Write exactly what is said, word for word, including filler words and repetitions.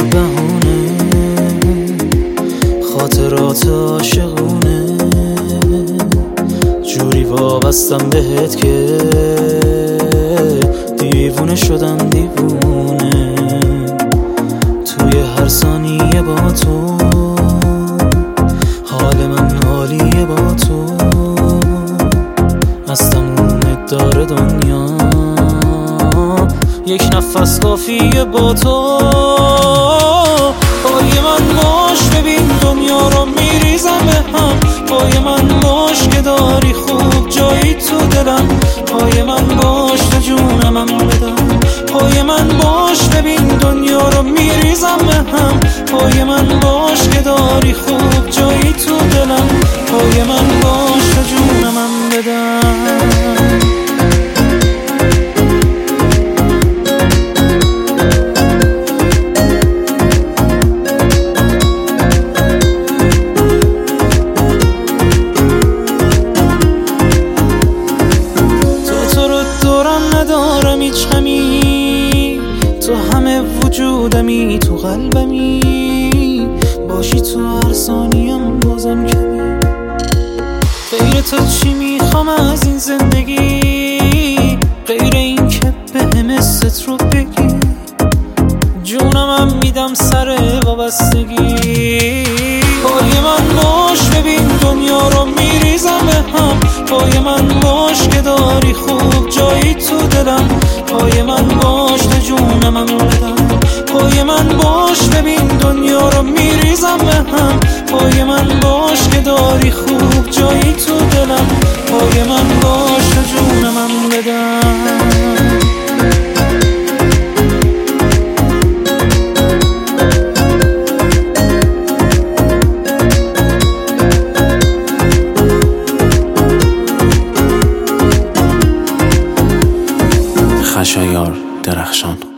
بهونه، خاطرات عاشقونه، جوری وابستم بهت که دیوونه شدم دیوونه. توی هر ثانیه با تو حال من عالیه، با تو از تموم داره دنیا یک نفس کافیه با تو. پای من باش ببین دنیا رو میریزم به هم، پای من باش که داری خوب جایی تو دلم، پای من باش تا جونم هم بدم، پای من باش ببین دنیا رو میریزم به هم، پای من باش که داری خوب جایی تو دلم، پای من باش تا جونم هم بدم. ندارم هیچ غمی، تو همه وجودمی، تو قلبمی، باشی تو هر ثانیم بازم کمی. غیر تو چی میخوام از این زندگی، غیر این که بهم حست رو بگی، جونم هم میدم سر وابستگی. پای من باش ببین دنیا رو میریزم به هم، پای من باش که داری خوب جایی تو دلم، پای من باش تا جونم هم بدم، پای من باش ببین دنیا رو میریزم به هم، پای من باش که داری خوب جایی تو دلم، پای من باش تا جونم هم بدم. خشایار درخشان.